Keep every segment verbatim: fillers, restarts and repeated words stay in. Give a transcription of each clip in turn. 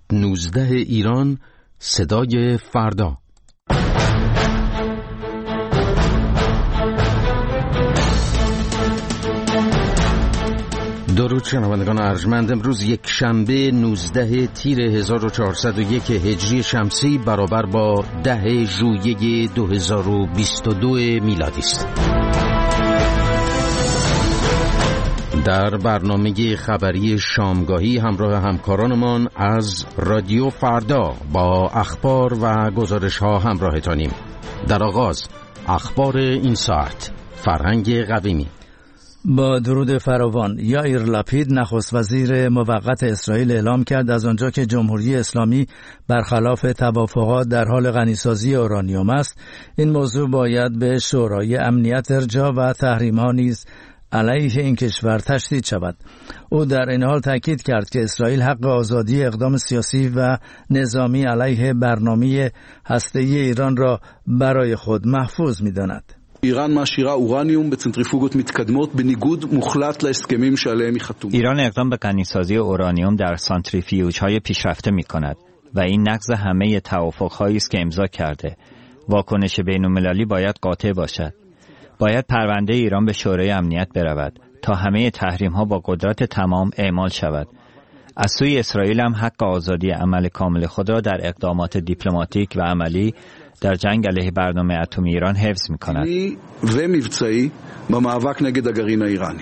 نوزده ایران، صدای فردا. درود شنوندگان ارجمند، امروز یک شنبه نوزده تیر هزار و چهارصد و یک هجری شمسی برابر با ده ژوئیه دو هزار و بیست و دو میلادی است. در برنامه خبری شامگاهی همراه همکارانمان از رادیو فردا با اخبار و گزارش ها همراهتانیم. در آغاز اخبار این ساعت. فرهنگ قویمی. با درود فراوان، یائیر لاپید نخست وزیر موقت اسرائیل اعلام کرد از آنجا که جمهوری اسلامی برخلاف توافقات در حال غنیسازی اورانیوم است، این موضوع باید به شورای امنیت ارجاع و تحریم‌ها نیز علیه این کشور تشدید شود. او در این حال تاکید کرد که اسرائیل حق آزادی اقدام سیاسی و نظامی علیه برنامه هسته‌ای ایران را برای خود محفوظ می‌داند. ایران معشیره اورانیوم به سنتریفوگות מתקדמות בניגוד מוחלט להסכמים שעליהם היא חתומה. ایران اقدام به غنیسازی اورانیوم در سانتریفیوژهای پیشرفته می‌کند و این نقض همه توافق‌هایی است که امضا کرده. واکنش بین‌المللی باید قاطع باشد. باید پرونده ایران به شورای امنیت برود تا همه تحریم‌ها با قدرت تمام اعمال شود. از سوی اسرائیل هم حق آزادی عمل کامل خود را در اقدامات دیپلماتیک و عملی در جنگ علیه برنامه اتمی ایران حفظ می‌کند. و مبتدئی במאבק نگד הגרעין האיראני.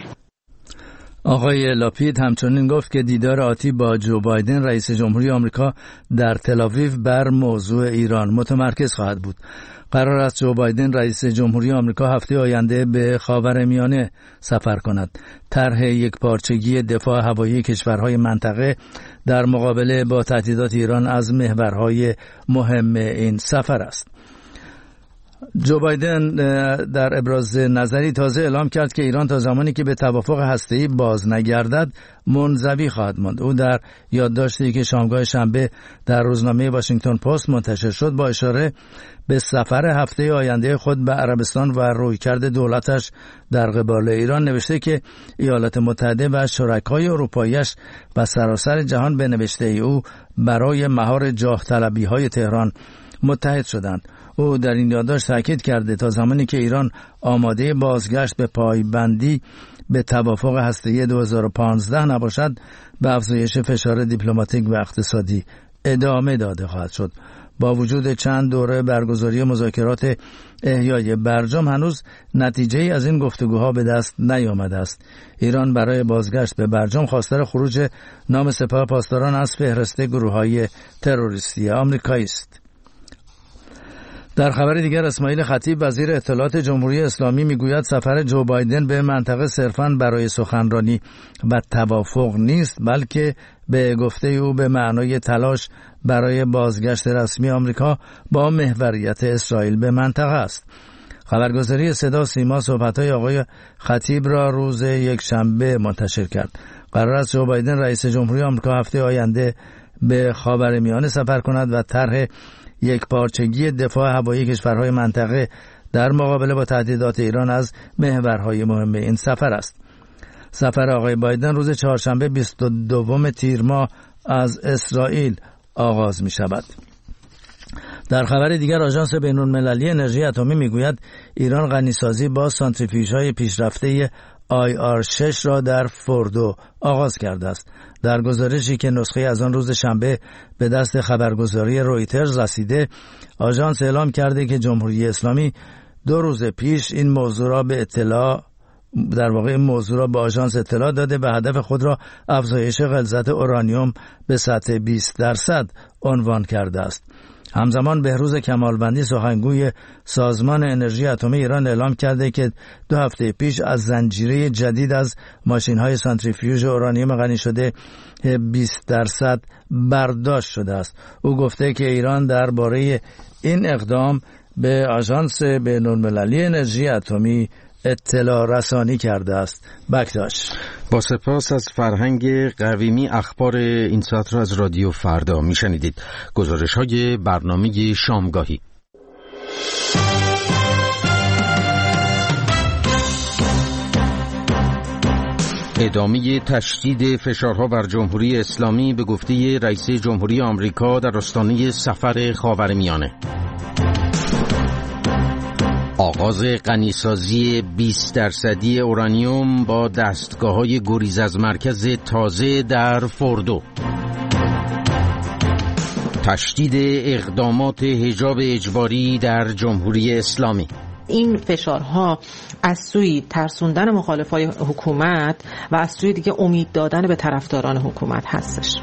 آقای لاپید همچنین گفت که دیدار آتی با جو بایدن رئیس جمهوری آمریکا در تل‌آویو بر موضوع ایران متمرکز خواهد بود. قرار است جو بایدن رئیس جمهوری آمریکا هفته آینده به خاورمیانه سفر کند. طرح یکپارچگی دفاع هوایی کشورهای منطقه در مقابله با تهدیدات ایران از محورهای مهم این سفر است. جو بایدن در ابراز نظری تازه اعلام کرد که ایران تا زمانی که به توافق هسته‌ای باز نگردد منزوی خواهد ماند. او در یادداشتی که شامگاه شنبه در روزنامه واشنگتن پست منتشر شد با اشاره به سفر هفته آینده خود به عربستان و رویکرد دولتش در قبال ایران نوشته که ایالات متحده و شرکای اروپایی‌اش و سراسر جهان به نوشته او برای مهار جاه طلبی‌های تهران متحد شدند. او در این یادداشت تاکید کرده تا زمانی که ایران آماده بازگشت به پایبندی به توافق هسته‌ای دو هزار و پانزده نباشد، به افزایش فشار دیپلماتیک و اقتصادی ادامه داده خواهد شد. با وجود چند دوره برگزاری مذاکرات احیای برجام هنوز نتیجه ای از این گفتگوها به دست نیامده است. ایران برای بازگشت به برجام خواستار خروج نام سپاه پاسداران از فهرست گروه‌های تروریستی آمریکایی است. در خبر دیگر اسماعیل خطیب وزیر اطلاعات جمهوری اسلامی میگوید سفر جو بایدن به منطقه صرفاً برای سخنرانی و توافق نیست، بلکه به گفته او به معنای تلاش برای بازگشت رسمی آمریکا با محوریت اسرائیل به منطقه است. خبرگزاری صدا سیما صحبت‌های آقای خطیب را روز یک شنبه منتشر کرد. قرار است جو بایدن رئیس جمهوری آمریکا هفته آینده به خاورمیانه سفر کند و طرح یک پارچگی دفاع هوایی کشورهای منطقه در مقابله با تهدیدات ایران از محورهای مهم این سفر است. سفر آقای بایدن روز چهارشنبه بیست و دوم تیر ماه از اسرائیل آغاز می شود. در خبر دیگر آژانس بین‌المللی انرژی اتمی میگوید ایران غنیسازی با سانتریفیوژهای پیشرفته آی آر شش را در فوردو آغاز کرده است. در گزارشی که نسخه از آن روز شنبه به دست خبرگزاری رویترز رسیده، آژانس اعلام کرده که جمهوری اسلامی دو روز پیش این موضوع را به اطلاع در واقع این موضوع را به آژانس اطلاع داده و هدف خود را افزایش غلظت اورانیوم به سطح بیست درصد عنوان کرده است. همزمان بهروز کمالوندی سخنگوی سازمان انرژی اتمی ایران اعلام کرده که دو هفته پیش از زنجیره جدید از ماشین‌های سانتریفیوژ اورانیوم غنی شده بیست درصد برداشت شده است. او گفته که ایران درباره این اقدام به آژانس بین‌المللی انرژی اتمی اطلاع رسانی کرده است. بکتاش. با سپاس از فرهنگ قویمی اخبار این ساعت را از رادیو فردا میشنیدید. گزارش های برنامه شامگاهی. ادامه تشدید فشارها بر جمهوری اسلامی به گفته رئیس جمهوری آمریکا در آستانه سفر خاورمیانه. آغاز غنیسازی بیست درصدی اورانیوم با دستگاه‌های گریز از مرکز تازه در فوردو. تشدید اقدامات حجاب اجباری در جمهوری اسلامی. این فشارها از سوی ترسوندن مخالفای حکومت و از سوی دیگه امید دادن به طرفداران حکومت هستش.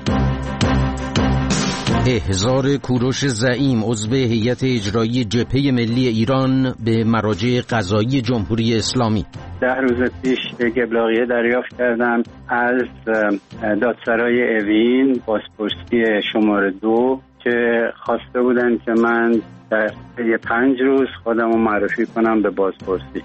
احضار کوروش زعیم عضو هیئت اجرایی جبهه ملی ایران به مراجع قضایی جمهوری اسلامی. ده روز پیش ابلاغیه دریافت کردم از دادسرای اوین بازپرسی شماره دو که خواسته بودن که من در طی پنج روز خودم رو معرفی کنم به بازپرسی.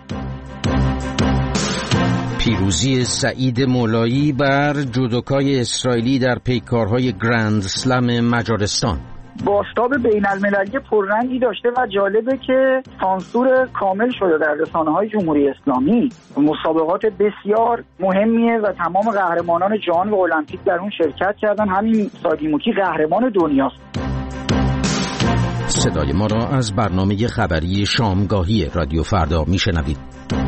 پیروزی سعید مولایی بر جودوکای اسرائیلی در پیکارهای گرند سلم مجارستان. بازتاب بین المللی پررنگی داشته و جالبه که سانسور کامل شده در رسانه‌های جمهوری اسلامی. مسابقات بسیار مهمیه و تمام قهرمانان جهان و المپیک در اون شرکت کردن. همین ساگیموکی قهرمان دنیاست. صدای ما را از برنامه خبری شامگاهی رادیو فردا میشنوید.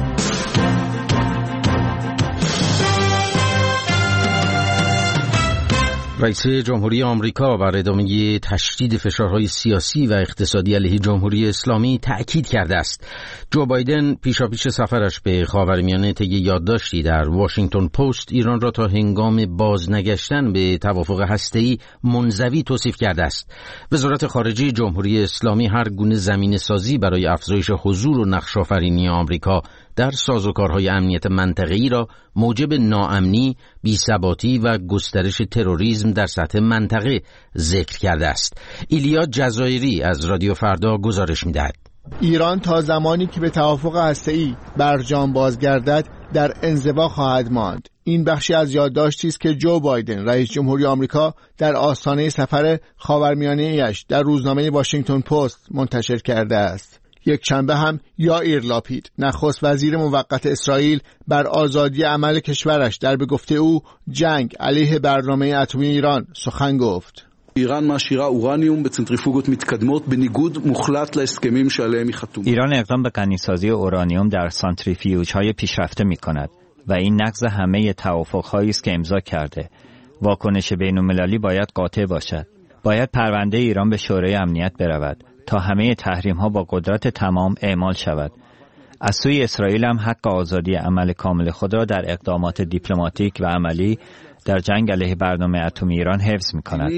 رئیس جمهوری آمریکا بر ادامه تشدید فشارهای سیاسی و اقتصادی علیه جمهوری اسلامی تأکید کرده است. جو بایدن پیشاپیش سفرش به خاورمیانه طی یادداشتی در واشنگتن پست ایران را تا هنگام بازنگشتن به توافق هسته‌ای منزوی توصیف کرده است. وزارت خارجه جمهوری اسلامی هر گونه زمینه‌سازی برای افزایش حضور و نقش‌آفرینی آمریکا در سازوکارهای امنیت منطقه‌ای را موجب ناامنی، بی‌ثباتی و گسترش تروریسم در سطح منطقه ذکر کرده است. ایلیا جزایری از رادیو فردا گزارش می‌دهد. ایران تا زمانی که به توافق هسته‌ای برجام بازگردد در انزوا خواهد ماند. این بخشی از یادداشتی است که جو بایدن رئیس جمهوری آمریکا در آستانه سفر خاورمیانه‌ایش در روزنامه واشنگتن پست منتشر کرده است. یک شنبه هم یائیر لاپید نخست وزیر موقت اسرائیل بر آزادی عمل کشورش در به گفته او جنگ علیه برنامه اتمی ایران سخن گفت. ایران معشیره اورانیوم به سنتریفوگות מתקדמות בניגוד מוחלט להסכמים שעליהם היא חתומה. ایران اقدام به غنیسازی اورانیوم در سانتریفیوژهای پیشرفته می‌کند و این نقض همه توافق‌هایی است که امضا کرده. واکنش بین‌المللی باید قاطع باشد. باید پرونده ایران به شورای امنیت برود تا همه تحریم‌ها با قدرت تمام اعمال شود. از سوی اسرائیل هم حق آزادی عمل کامل خود را در اقدامات دیپلماتیک و عملی در جنگ علیه برنامه اتمی ایران حفظ می‌کند.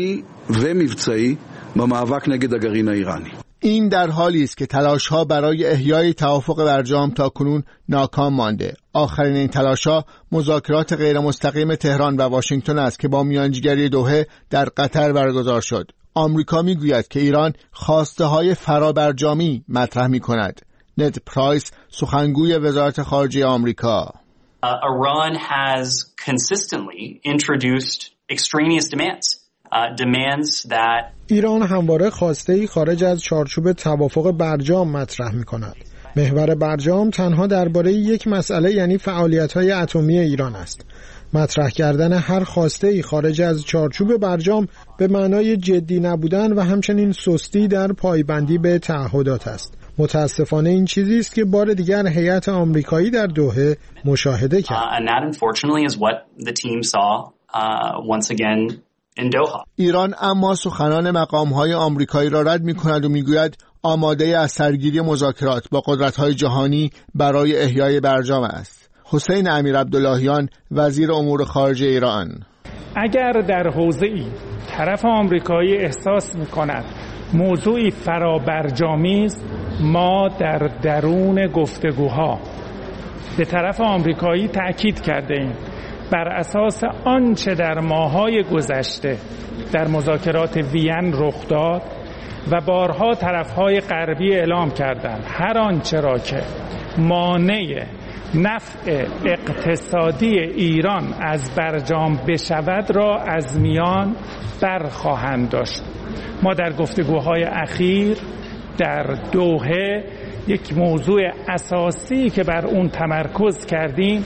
این در حالی است که تلاش‌ها برای احیای توافق برجام تاکنون ناکام مانده. آخرین این تلاش‌ها مذاکرات غیر مستقیم تهران و واشنگتن است که با میانجیگری دوحه در قطر برگزار شد. آمریکا میگوید که ایران خواسته‌های فرابرجامی مطرح می‌کند. نت پرایس سخنگوی وزارت خارجه آمریکا: uh, Iran has consistently introduced extraneous demands. Uh, demands that ایران همواره خواسته‌ای خارج از چارچوب توافق برجام مطرح می‌کند. محور برجام تنها درباره یک مسئله یعنی فعالیت‌های اتمی ایران است. مطرح کردن هر خواسته‌ای خارج از چارچوب برجام به معنای جدی نبودن و همچنین سستی در پایبندی به تعهدات است. متاسفانه این چیزی است که بار دیگر هیئت آمریکایی در دوحه مشاهده کرد. uh, and that unfortunately is what the team saw uh, once again in Doha. ایران اما سخنان مقام‌های آمریکایی را رد می‌کند و می‌گوید آماده از سرگیری مذاکرات با قدرت‌های جهانی برای احیای برجام است. حسین امیر عبداللهیان وزیر امور خارجه ایران: اگر در حوزه‌ای طرف آمریکایی احساس می‌کند موضوعی فرابرجامی است، ما در درون گفتگوها به طرف آمریکایی تأکید کرده‌ایم بر اساس آنچه در ماه‌های گذشته در مذاکرات وین رخ داد و بارها طرف‌های غربی اعلام کردند هر آنچه را که مانع نفع اقتصادی ایران از برجام بشود را از میان برخواهند داشت. ما در گفتگوهای اخیر در دوحه یک موضوع اساسی که بر اون تمرکز کردیم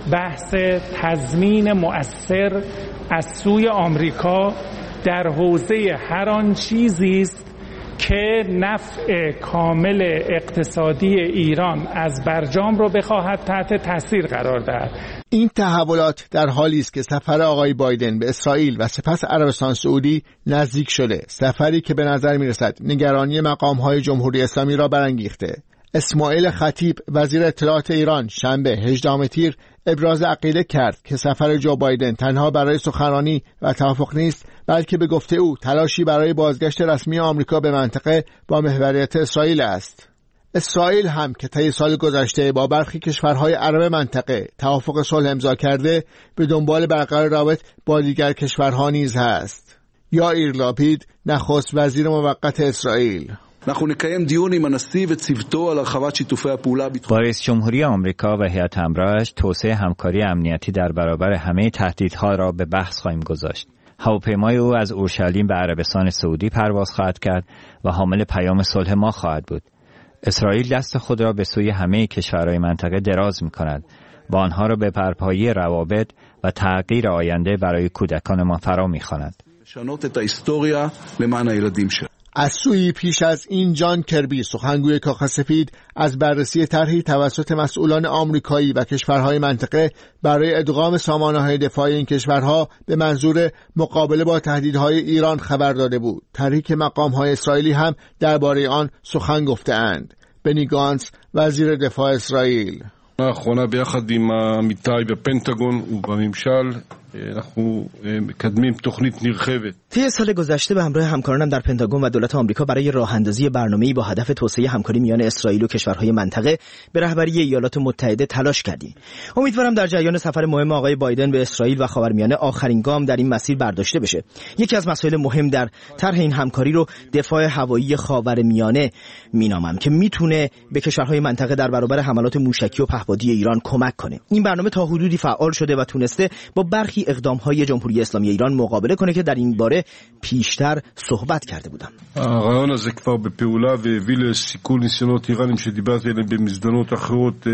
بحث تضمین مؤثر از سوی آمریکا در حوزه هر آن چیزی است که نفع کامل اقتصادی ایران از برجام رو بخواهد تحت تاثیر قرار دهد. این تحولات در حالی است که سفر آقای بایدن به اسرائیل و سپس عربستان سعودی نزدیک شده، سفری که به نظر می‌رسد نگرانی مقام‌های جمهوری اسلامی را برانگیخته. اسماعیل خطیب وزیر اطلاعات ایران شنبه هجدهم تیر ابراز عقیده کرد که سفر جو بایدن تنها برای سخنرانی و توافق نیست، بلکه به گفته او تلاشی برای بازگشت رسمی آمریکا به منطقه با محوریت اسرائیل است. اسرائیل هم که طی سال گذشته با برخی کشورهای عرب منطقه توافق صلح امضا کرده، به دنبال برقرار روابط با دیگر کشورها نیز هست. یائیر لاپید نخست وزیر موقت اسرائیل: با رئیس جمهوری آمریکا و هیئت همراهش توسعه همکاری امنیتی در برابر همه تهدیدها را به بحث خواهیم گذاشت. هواپیمای او از اورشلیم به عربستان سعودی پرواز خواهد کرد و حامل پیام صلح ما خواهد بود. اسرائیل دست خود را به سوی همه کشورهای منطقه دراز می‌کند و آنها را به برپایی روابط و تغییر آینده برای کودکان ما فرا می‌خواند. از سوی پیش از این جان کربی سخنگوی کاخ سفید از بررسی طرحی توسط مسئولان آمریکایی و کشورهای منطقه برای ادغام سامانه‌های دفاعی این کشورها به منظور مقابله با تهدیدهای ایران خبر داده بود. طرحی که مقام‌های اسرائیلی هم درباره آن سخن گفته‌اند. بنی گانتس وزیر دفاع اسرائیل: לאחרונה ביחד עם עמיתיי בפנטגון ובממשל אנחנו מקדמים תוכנית נרחבת. طی سال گذشته به همراه همکارانم در پنتاگون و دولت آمریکا برای راه‌اندازی برنامه‌ای با هدف توسعه همکاری میان اسرائیل و کشورهای منطقه به رهبری ایالات متحده تلاش کردیم. امیدوارم در جریان سفر مهم آقای بایدن به اسرائیل و خاورمیانه آخرین گام در این مسیر برداشته بشه. یکی از مسائل مهم در طرح این همکاری رو دفاع هوایی خاورمیانه مینامم که میتونه به کشورهای منطقه در برابر حملات موشکی و پهپادی ایران کمک کنه. این برنامه تا حدودی فعال شده و تونسته با برخی اقدام‌های جمهوری اسلامی ایران مقابله کنه که در این باره پیشتر صحبت کرده بودم. הרעיון הזה כבר בפעולה והביא לסיכול ניסיונות איראנים שדיברתי עליהם במזדמנות אחרות.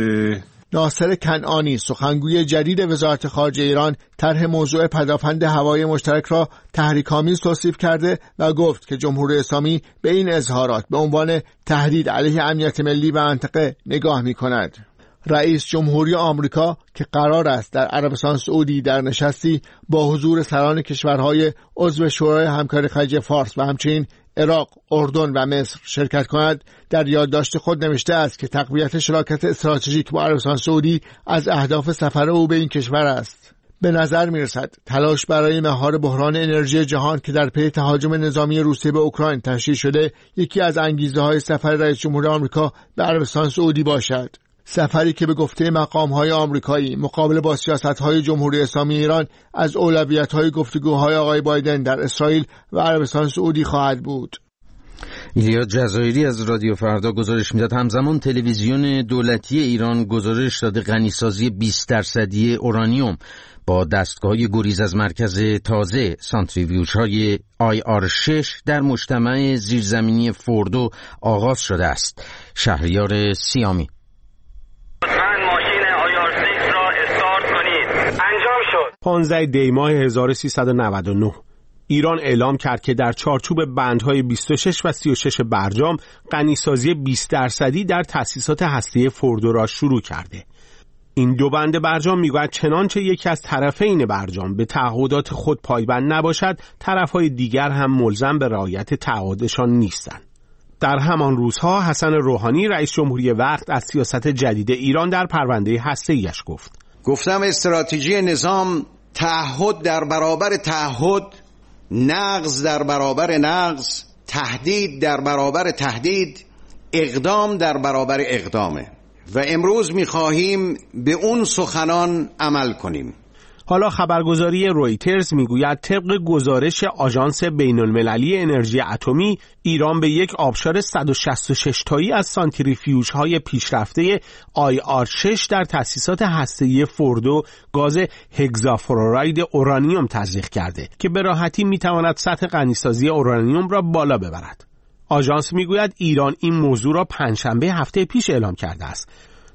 ناصر کنعانی سخنگوی جدید وزارت خارجه ایران طرح موضوع پدافند هوایی مشترک را تحریک‌آمیز توصیف کرده و گفت که جمهوری اسلامی به این اظهارات به عنوان تهدید علیه امنیت ملی و منطقه نگاه می‌کند. رئیس جمهوری آمریکا که قرار است در عربستان سعودی در نشستی با حضور سران کشورهای عضو شورای همکاری خلیج فارس و همچنین عراق، اردن و مصر شرکت کند، در یادداشت خود نوشته است که تقویت شراکت استراتژیک با عربستان سعودی از اهداف سفر او به این کشور است. به نظر می‌رسد تلاش برای مهار بحران انرژی جهان که در پی تهاجم نظامی روسیه به اوکراین تشکیل شده، یکی از انگیزه‌های سفر رئیس جمهور آمریکا به عربستان سعودی باشد. سفری که به گفته مقام‌های آمریکایی مقابله با سیاست‌های جمهوری اسلامی ایران از اولویت‌های گفتگوهای آقای بایدن در اسرائیل و عربستان سعودی خواهد بود. ایلیا جزایری از رادیو فردا گزارش میداد. همزمان تلویزیون دولتی ایران گزارش داده غنیسازی بیست درصدی اورانیوم با دستگاه گریز از مرکز تازه سانتریفیوژهای آی آر شش در مجتمع زیرزمینی فوردو آغاز شده است. شهریار سیامی: پانزده دی ماه هزار و سیصد و نود و نه ایران اعلام کرد که در چارچوب بندهای بیست و شش و سی و شش برجام غنیسازی بیست درصدی در تأسیسات هسته‌ای فوردو را شروع کرده. این دو بند برجام میگوید چنانچه یکی از طرفین برجام به تعهدات خود پایبند نباشد، طرفهای دیگر هم ملزم به رعایت تعهدشان نیستند. در همان روزها حسن روحانی رئیس جمهوری وقت از سیاست جدید ایران در پرونده هسته‌ایش گفت: گفتم استراتژی نظام تعهد در برابر تعهد، نقض در برابر نقض، تهدید در برابر تهدید، اقدام در برابر اقدامه و امروز می‌خواهیم به اون سخنان عمل کنیم. حالا خبرگزاری رویترز میگوید طبق گزارش آژانس بین‌المللی انرژی اتمی، ایران به یک آبشار صد و شصت و شش تایی از سانتریفیوژهای پیشرفته آی آر شش در تأسیسات هسته‌ای فوردو گاز هگزافلوراید اورانیوم تزریق کرده که به راحتی میتواند سطح غنیسازی اورانیوم را بالا ببرد. آژانس میگوید ایران این موضوع را پنجشنبه هفته پیش اعلام کرده است.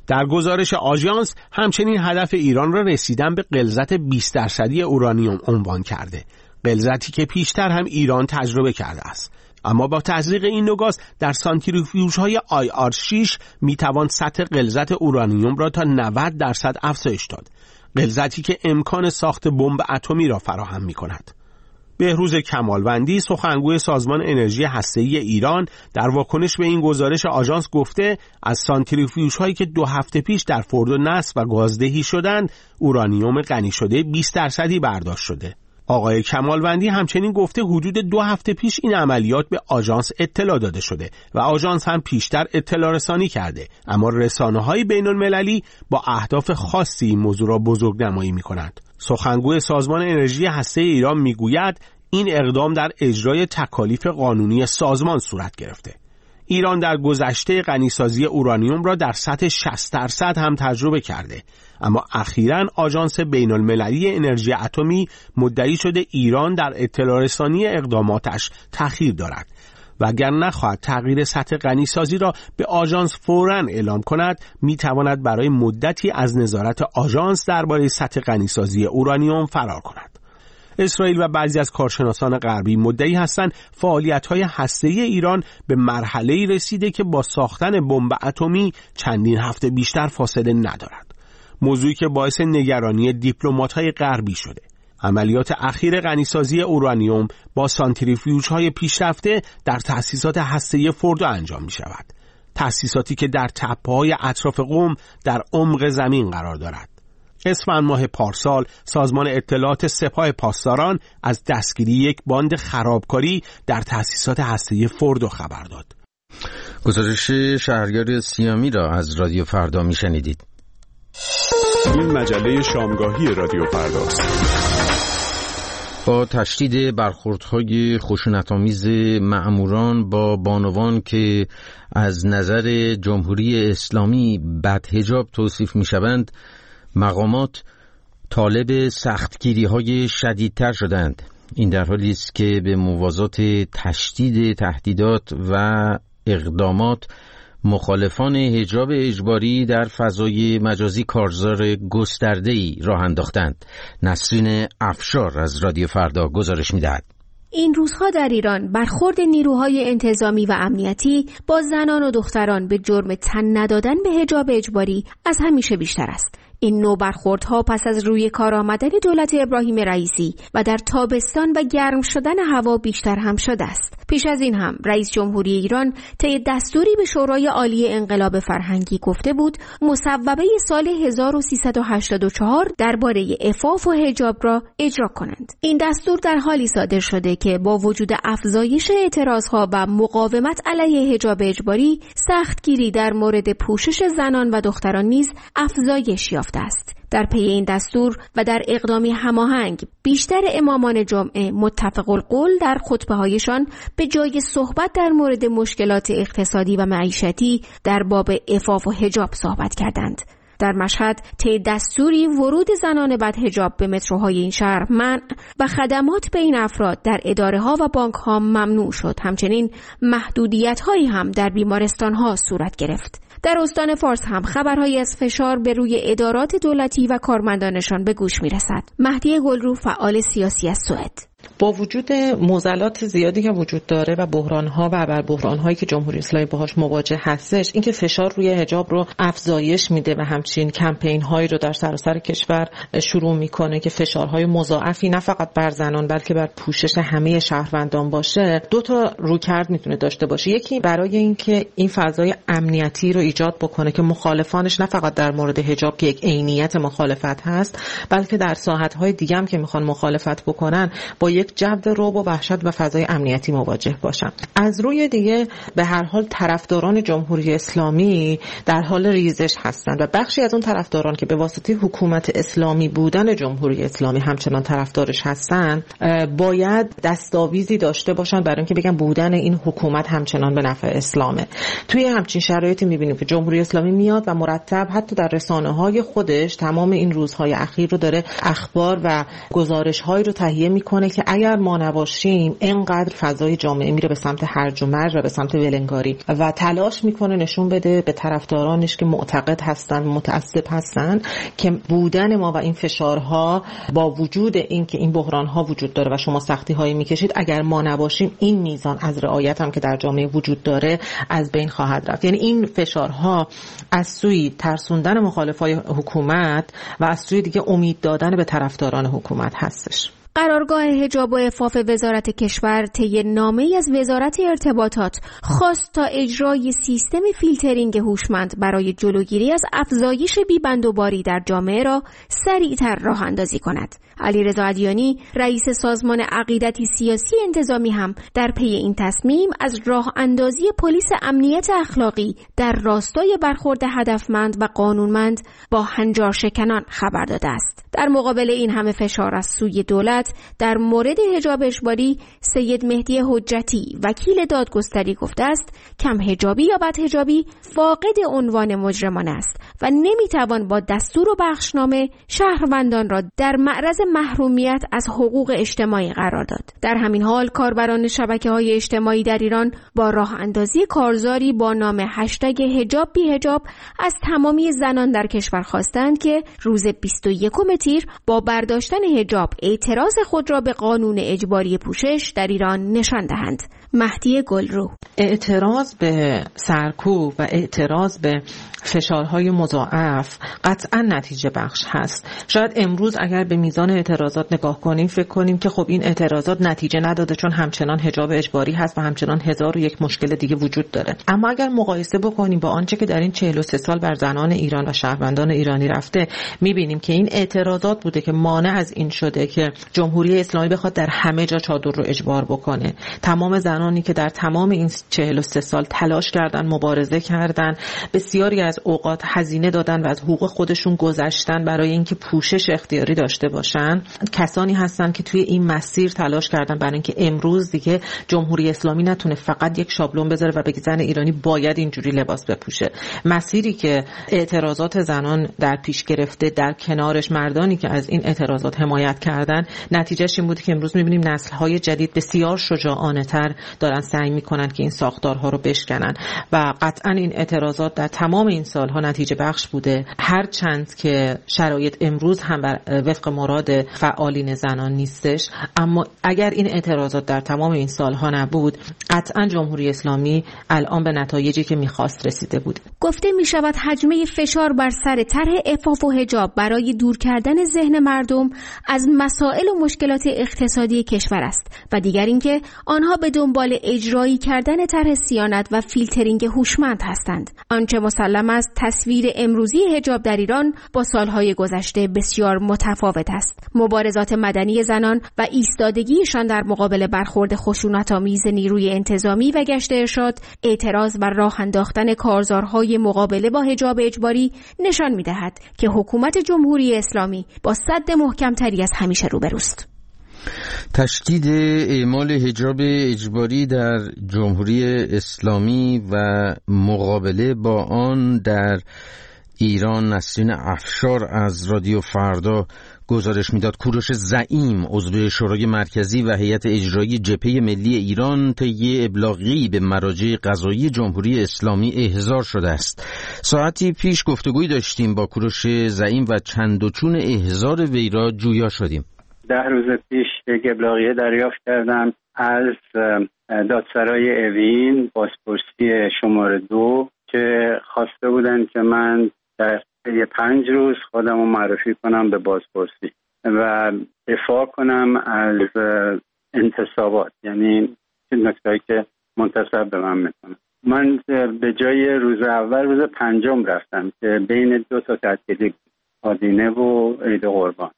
در گزارش آژانس همچنین هدف ایران را رسیدن به غلظت بیست درصدی اورانیوم عنوان کرده، غلظتی که پیشتر هم ایران تجربه کرده است. اما با تزریق این دو گاز در سانتریفیوژهای آی آر شش میتوان سطح غلظت اورانیوم را تا نود درصد افزایش داد، غلظتی که امکان ساخت بمب اتمی را فراهم می‌کند. بهروز کمالوندی سخنگوی سازمان انرژی هسته‌ای ایران در واکنش به این گزارش آژانس گفته از سانتریفیوژهایی که دو هفته پیش در فردو نصب و گازدهی شدند اورانیوم غنی شده بیست درصدی برداشت شده. آقای کمالوندی همچنین گفته حدود دو هفته پیش این عملیات به آژانس اطلاع داده شده و آژانس هم پیشتر اطلاع رسانی کرده، اما رسانه‌های بین‌المللی با اهداف خاصی این موضوع را بزرگنمایی می‌کنند. سخنگوی سازمان انرژی هسته‌ای ایران میگوید این اقدام در اجرای تکالیف قانونی سازمان صورت گرفته. ایران در گذشته غنیسازی اورانیوم را در سطح شصت درصد هم تجربه کرده، اما اخیراً آژانس بین‌المللی انرژی اتمی مدعی شده ایران در اطلاع رسانی اقداماتش تأخیر دارد و اگر نخواهد تغییر سطح غنیسازی را به آژانس فوراً اعلام کند میتواند برای مدتی از نظارت آژانس درباره سطح غنیسازی اورانیوم فرار کند. اسرائیل و بعضی از کارشناسان غربی مدعی هستند فعالیت‌های هسته‌ای ایران به مرحله‌ای رسیده که با ساختن بمب اتمی چندین هفته بیشتر فاصله ندارد، موضوعی که باعث نگرانی دیپلمات‌های غربی شده. عملیات اخیر غنیسازی اورانیوم با سانتریفیوژهای پیشرفته در تأسیسات هسته‌ای فردو انجام می‌شود، تأسیساتی که در تپه‌های اطراف قم در عمق زمین قرار دارد. اسفند ماه پارسال سازمان اطلاعات سپاه پاسداران از دستگیری یک باند خرابکاری در تأسیسات هسته‌ای فردو خبر داد. گزارش شهریار سیامی را از رادیو فردا میشنیدید. این مجله شامگاهی رادیو فرداست. با تشدید برخوردهای خشونت‌آمیز مأموران با بانوان که از نظر جمهوری اسلامی بدحجاب توصیف می‌شوند، مقامات طالب سختگیری‌های شدیدتر شدند. این در حالی است که به موازات تشدید تهدیدات و اقدامات مخالفان حجاب اجباری در فضای مجازی کارزار گسترده‌ای راه انداختند. نسرین افشار از رادیو فردا گزارش می‌دهد. این روزها در ایران برخورد نیروهای انتظامی و امنیتی با زنان و دختران به جرم تن ندادن به حجاب اجباری از همیشه بیشتر است. این نوع برخوردها پس از روی کار آمدن دولت ابراهیم رئیسی و در تابستان و گرم شدن هوا بیشتر هم شده است. پیش از این هم رئیس جمهوری ایران طی دستوری به شورای عالی انقلاب فرهنگی گفته بود مصوبه سال هزار و سیصد و هشتاد و چهار درباره عفاف و حجاب را اجرا کنند. این دستور در حالی صادر شده که با وجود افزایش اعتراضها و مقاومت علیه حجاب اجباری، سختگیری در مورد پوشش زنان و دختران نیز افزایش یافته است. در پی این دستور و در اقدامی هماهنگ بیشتر امامان جمعه متفق القول در خطبه‌هایشان به جای صحبت در مورد مشکلات اقتصادی و معیشتی در باب عفاف و حجاب صحبت کردند. در مشهد طی دستوری ورود زنان بدحجاب به متروهای این شهر منع و خدمات به این افراد در اداره‌ها و بانک‌ها ممنوع شد. همچنین محدودیت‌هایی هم در بیمارستان‌ها صورت گرفت. در استان فارس هم خبرهایی از فشار به روی ادارات دولتی و کارمندانشان به گوش می‌رسد. مهدی گلرو فعال سیاسی از سوئد: با وجود معضلات زیادی که وجود داره و بحران‌ها و بر بحران‌هایی که جمهوری اسلامی باهاش مواجه هستش، اینکه فشار روی حجاب رو افزایش میده و همچنین کمپین‌هایی رو در سراسر کشور شروع میکنه که فشارهای مضاعفی نه فقط بر زنان بلکه بر پوشش همه شهروندان باشه، دو تا رویکرد میتونه داشته باشه. یکی برای اینکه این فضای امنیتی رو ایجاد بکنه که مخالفانش نه فقط در مورد حجاب که یک عینیت مخالفت هست، بلکه در ساحت‌های دیگه هم که میخوان مخالفت بکنن با یک جو رعب و وحشت و فضای امنیتی مواجه باشن. از روی دیگه به هر حال طرفداران جمهوری اسلامی در حال ریزش هستند و بخشی از اون طرفداران که به واسطه حکومت اسلامی بودن جمهوری اسلامی همچنان طرفدارش هستن باید دستاویزی داشته باشن برای اینکه بگن بودن این حکومت همچنان به نفع اسلامه. توی همچین شرایطی می‌بینیم که جمهوری اسلامی میاد و مرتب حتی در رسانه‌های خودش تمام این روزهای اخیر رو داره اخبار و گزارش‌هایی رو تهیه می‌کنه که اگر ما نباشیم اینقدر فضای جامعه میره به سمت هرج و مرج و به سمت ولنگاری و تلاش میکنه نشون بده به طرفدارانش که معتقد هستن متعصب هستن که بودن ما و این فشارها با وجود این که این بحرانها وجود داره و شما سختی هایی میکشید، اگر ما نباشیم این میزان از رعایت هم که در جامعه وجود داره از بین خواهد رفت. یعنی این فشارها از سوی ترسوندن مخالفای حکومت و از سوی دیگه امید دادن به طرفداران حکومت هستش. قرارگاه حجاب و عفاف وزارت کشور طی نامه‌ای از وزارت ارتباطات خواست تا اجرای سیستم فیلترینگ هوشمند برای جلوگیری از افزایش بی‌بندوباری در جامعه را سریعتر راه اندازی کند. علیرضا ادیانی رئیس سازمان عقیدتی سیاسی انتظامی هم در پی این تصمیم از راه اندازی پلیس امنیت اخلاقی در راستای برخورد هدفمند و قانونمند با هنجار شکنان خبر داده است. در مقابل این همه فشار از سوی دولت در مورد حجاب اجباری، سید مهدی حجتی وکیل دادگستری گفته است کم حجابی یا بد حجابی فاقد عنوان مجرمانه است و نمیتوان با دستور و بخشنامه شهروندان را در معرض محرومیت از حقوق اجتماعی قرار داد. در همین حال کاربران شبکه‌های اجتماعی در ایران با راه اندازی کارزاری با نام هشتگ حجاب بی حجاب از تمامی زنان در کشور خواستند که روز بیست و یکم تیر با برداشتن حجاب اعتراض خود را به قانون اجباری پوشش در ایران نشان دهند. مهدی گلرو: اعتراض به سرکوب و اعتراض به فشارهای مضاعف قطعا نتیجه بخش هست. شاید امروز اگر به میزان اعتراضات نگاه کنیم فکر کنیم که خب این اعتراضات نتیجه نداده چون همچنان حجاب اجباری هست و همچنان هزار و یک مشکل دیگه وجود داره. اما اگر مقایسه بکنیم با آنچه که در این چهل و سه سال بر زنان ایران و شهروندان ایرانی رفته، میبینیم که این اعتراضات بوده که مانع از این شده که جمهوری اسلامی بخواد در همه جا چادر رو اجبار بکنه. تمام زنانی که در تمام این چهل و سه سال تلاش کردن، مبارزه کردن، بسیاری از اوقات هزینه دادن و از حقوق خودشون گذشتن برای اینکه پوشش اختیاری داشته باشن، کسانی هستن که توی این مسیر تلاش کردن برای اینکه امروز دیگه جمهوری اسلامی نتونه فقط یک شابلون بذاره و بگه زن ایرانی باید اینجوری لباس بپوشه. مسیری که اعتراضات زنان در پیش گرفته، در کنارش مردانی که از این اعتراضات حمایت کردن، نتیجهش این بود که امروز می‌بینیم نسل‌های جدید بسیار شجاعانه‌تر دارن سعی می‌کنن که این ساختارها رو بشکنن و قطعاً این اعتراضات در تمام این سالها نتیجه بخش بوده. هر چند که شرایط امروز هم وفق مراد فعالین زنان نیستش، اما اگر این اعتراضات در تمام این سالها نبود، قطعاً جمهوری اسلامی الان به نتایجی که می‌خواست رسیده بود. گفته می‌شود حجمه فشار بر سر طرح عفاف و حجاب برای دور کردن ذهن مردم از مسائل و مشکلات اقتصادی کشور است و دیگر اینکه آنها به دنبال اجرایی کردن طرح صیانت و فیلترینگ هوشمند هستند. آنچه مسلم است تصویر امروزی حجاب در ایران با سالهای گذشته بسیار متفاوت است. مبارزات مدنی زنان و ایستادگیشان در مقابل برخورد خشونت‌آمیز نیروی انتظامی و گشت ارشاد، اعتراض و راه انداختن کارزارهای مقابله با حجاب اجباری نشان می‌دهد که حکومت جمهوری اسلامی با سد محکم‌تری از همیشه روبروست. تشدید اعمال حجاب اجباری در جمهوری اسلامی و مقابله با آن در ایران. نسرین افشار از رادیو فردا گزارش میداد. کوروش زعیم عضو شورای مرکزی و هیئت اجرایی جبهه ملی ایران طی ابلاغی به مراجع قضایی جمهوری اسلامی احضار شده است. ساعتی پیش گفتگوی داشتیم با کوروش زعیم و چند و چون احضار وی را جویا شدیم. ده روز پیش یک ابلاغیه دریافت کردم از دادسرای اوین بازپرسی شماره دو که خواسته بودن که من در یه پنج روز خودم رو معرفی کنم به بازپرسی و دفاع کنم از انتصابات، یعنی نکته‌ای که منتسب به من میکنم. من به جای روز اول روز پنجم رفتم که بین دو تا تعطیلی آدینه و عید قربان،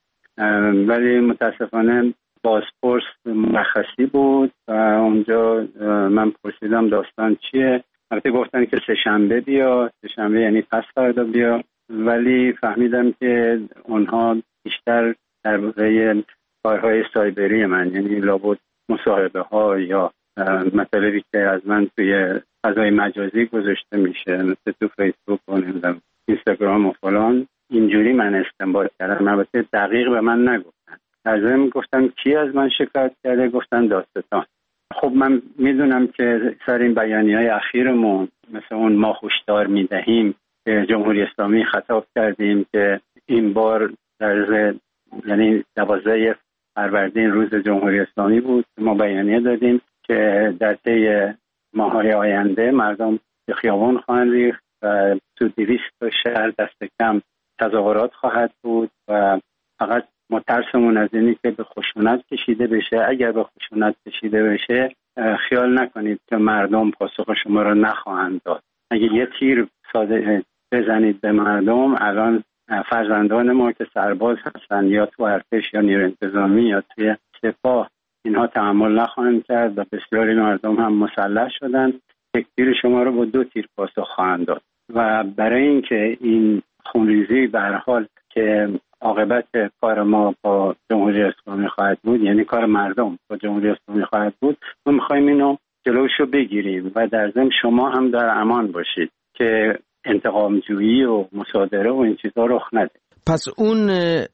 ولی متاسفانه بازپرس مرخصی بود و اونجا من پرسیدم داستان چیه. البته گفتن که سه شنبه بیا، سه شنبه یعنی پس فردا بیا، ولی فهمیدم که اونها بیشتر در واقع کارهای سایبری من، یعنی لابد مصاحبه ها یا مطالبی که از من توی فضای مجازی گذاشته میشه مثل تو فیسبوک و اینستاگرام و فلان، اینجوری من استنباط کردم. البته دقیق به من نگفتن، در ضمن گفتم کی از من شکایت کرده؟ گفتن دادستان. خب من میدونم که سر این بیانیه‌های اخیرمون مثل اون ما هشدار میدهیم که جمهوری اسلامی خطاب کردیم که این بار در یعنی دوازده فروردین روز جمهوری اسلامی بود ما بیانیه دادیم که در طی ماه‌های آینده مردم به خیابان خواهند ریخت و تو دویست تا شهر دست کم تظاهرات خواهد بود و فقط ما ترسمون از اینی که به خشونت کشیده بشه. اگر به خشونت کشیده بشه خیال نکنید که مردم پاسخ شما را نخواهند داد. اگه یه تیر ساده بزنید به مردم، الان فرزندان ما که سرباز هستن یا تو ارتش یا نیروی انتظامی یا توی سپاه، اینها تحمل نخواهند کرد و بسیاری مردم هم مسلح شدن، یک تیر شما رو با دو تیر پاسخ خواهند داد. و برای اینکه این خونریزی به هر حال که عاقبت کار ما با جمهوری اسلامی خواهد بود، یعنی کار مردم با جمهوری اسلامی خواهد بود، ما میخوایم اینو جلوشو بگیریم و در ضمن شما هم در امان باشید که انتقام جویی و مصادره و این چیزا رخ نده. پس اون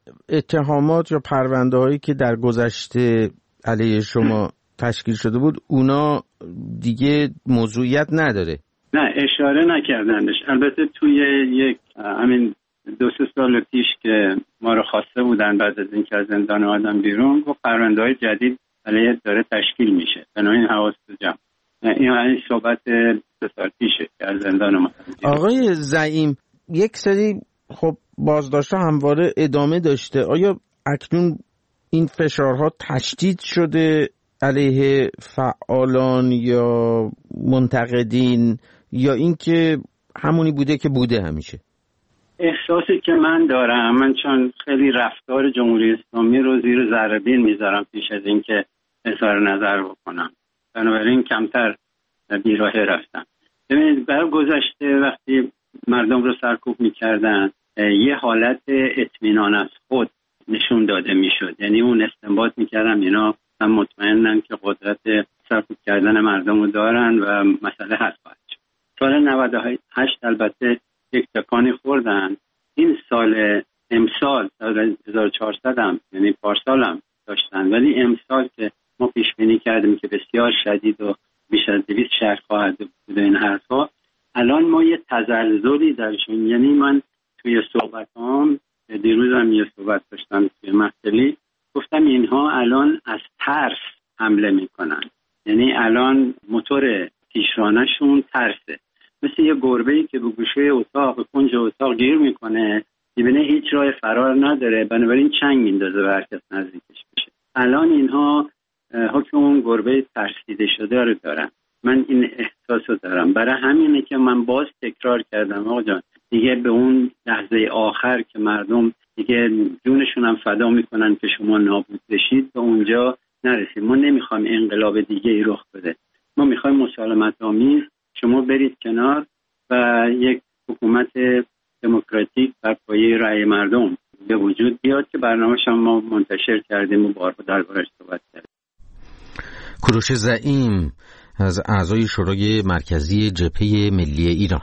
اتهامات یا پرونده هایی که در گذشته علیه شما تشکیل شده بود اونا دیگه موضوعیت نداره؟ نه، اشاره نکردندش. البته توی یک همین دو سه سال پیش که ما رو خواسته بودن بعد از اینکه از زندان آدم بیرون، گفت پرونده‌های جدید علیه داره تشکیل میشه، بنابراین حواست جمع. این همین صحبت سه سال پیشه که از زندان ما. آقای زعیم، یک سری خب بازداشت‌ها همواره ادامه داشته، آیا اکنون این فشارها تشدید شده علیه فعالان یا منتقدین یا اینکه همونی بوده که بوده همیشه؟ احساسی که من دارم، من چون خیلی رفتار جمهوری اسلامی رو زیر ذره بین میذارم پیش از اینکه اظهار نظر بکنم، بنابراین کمتر بیراهه رفتم. ببینید برای گذشته وقتی مردم رو سرکوب میکردن یه حالت اطمینان از خود نشون داده میشد، یعنی اون استنباط میکردم اینا هم مطمئنن که قدرت سرکوب کردن مردم رو دارن و مسئله حل خواهد شد. سال نود و هشت البته یک تکانی خوردن. این سال امسال سال هزار و چهارصد هم یعنی پارسال هم داشتن، ولی امسال که ما پیش بینی کردیم که بسیار شدید و بیش از دویست شهر خواهد بود این حرفا، الان ما یه تزلزلی درشون، یعنی من توی صحبتام دیروز هم یه صحبت داشتم توی محفلی، گفتم اینها الان از ترس حمله میکنن، یعنی الان موتور پیشرانشون ترسه، مثل یه گربه‌ای که به گوشه اتاق کنج اتاق گیر میکنه، میبینه هیچ راه فرار نداره، بنابراین چنگ میندازه به هر کس نزدیکش بشه. الان اینها حکم اون گربه ترسیده شده رو دارن. من این احساس رو دارم، برای همینه که من باز تکرار کردم آقا جان دیگه به اون لحظه آخر که مردم دیگه جونشون هم فدا میکنن که شما نابود بشید به اونجا نرسید. ما نمیخوایم انقلاب دیگه ای رخ بده، ما میخوایم مسالمت آمیز شما برید کنار و یک حکومت دموکراتیک بر پایه رأی مردم به وجود بیاد که برنامه‌ش هم ما منتشر کردیم و بارها دربارش صحبت کردیم. کوروش زعیم از اعضای شورای مرکزی جبهه ملی ایران.